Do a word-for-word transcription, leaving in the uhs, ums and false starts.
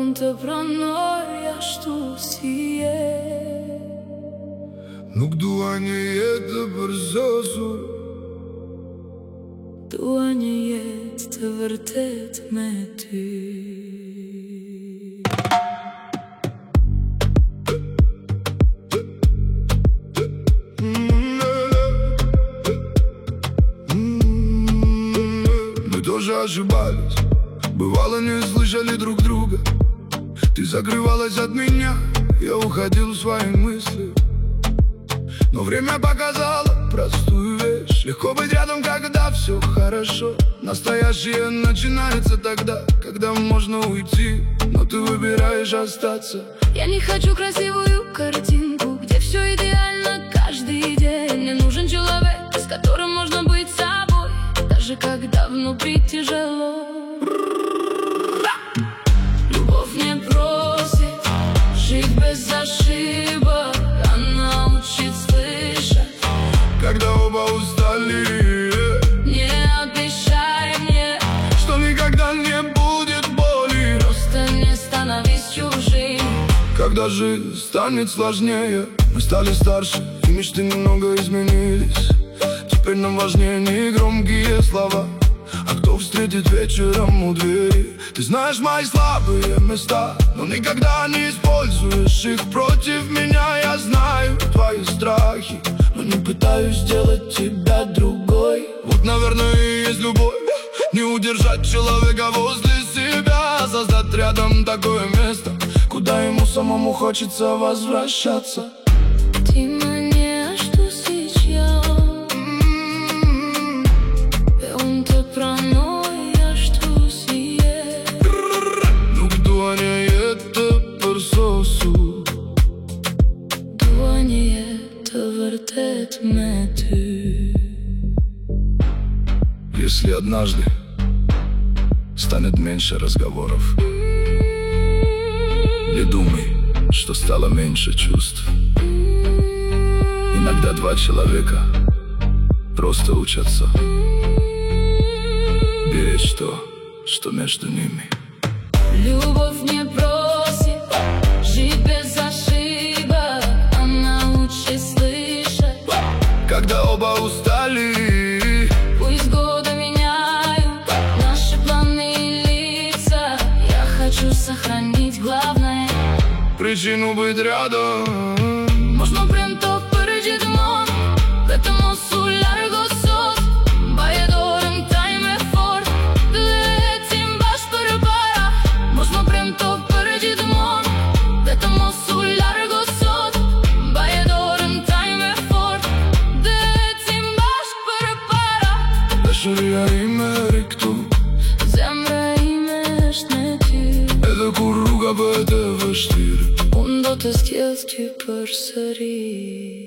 unë të pranoj ashtu si je. Nuk dua një jetë të përzosur, dua një jetë të vërtet me ty. Мы тоже ошибались, бывало не слышали друг друга. Ты закрывалась от меня, я уходил в свои мысли. Но время показало простую вещь: легко быть рядом, когда все хорошо. Настоящее начинается тогда, когда можно уйти, но ты выбираешь остаться. Я не хочу красивую картинку, где все идеально каждый день. Мне нужен человек, с которым можно быть собой, даже когда внутри тяжело. Любовь не просит жить без ошибок, она учит слышать, когда оба устали. Не обещай мне, что никогда не будет боли. просто не становись чужим. Когда жизнь станет сложнее, мы стали старше, и мечты немного изменились. Теперь нам важнее не громкие слова, а кто встретит вечером у двери. Ты знаешь мои слабые места, но никогда не используешь их против меня. Я знаю твои страхи, но не пытаюсь сделать тебя другой. Вот, наверное, и есть любовь: не удержать человека возле себя, создать рядом такое место, куда ему самому хочется возвращаться. Ты мне что сейчас? Pe unë të pranoj ashtu si je. Nuk dua një jetë të përsosur, Dua një jetë të vërtet me ty. Если однажды станет меньше разговоров, не думай, что стало меньше чувств. Иногда два человека просто учатся беречь то, что между ними. Любовь не просит жить без ошибок, она учит слышать, Когда оба устали. пусть годы меняют наши планы и лица. Я хочу сохранить главное, Причину быть рядом. Možno pren të për gjithmonë, vetëm mos u largo sot. Mbaje dorën taj me fort, dhe ecim bashkë përpara. Možno pren të për gjithmonë, vetëm mos u largo sot. Mbaje dorën taj me fort, dhe ecim bashkë përpara. Dashuria ime ri këtu, Zemra ime është me ty, edhe kur rruga bëhet e vështirë. unë do të s'kjedh ty përsëri.